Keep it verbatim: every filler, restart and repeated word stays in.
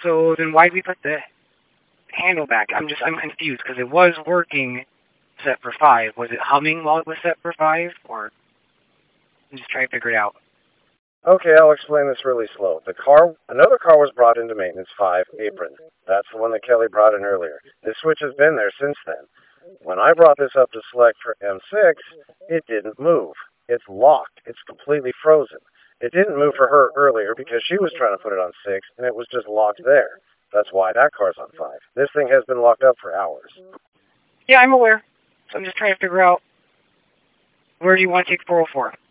So then why did we put the handle back? I'm just, I'm confused, because it was working set for five. Was it humming while it was set for five? Or, I'm just trying to figure it out. Okay, I'll explain this really slow. The car, another car was brought into maintenance five, Apron. That's the one that Kelly brought in earlier. This switch has been there since then. When I brought this up to select for M six, it didn't move. It's locked. It's completely frozen. It didn't move for her earlier because she was trying to put it on six, and it was just locked there. That's why that car's on five. This thing has been locked up for hours. Yeah, I'm aware. So I'm just trying to figure out, where do you want to take four oh four?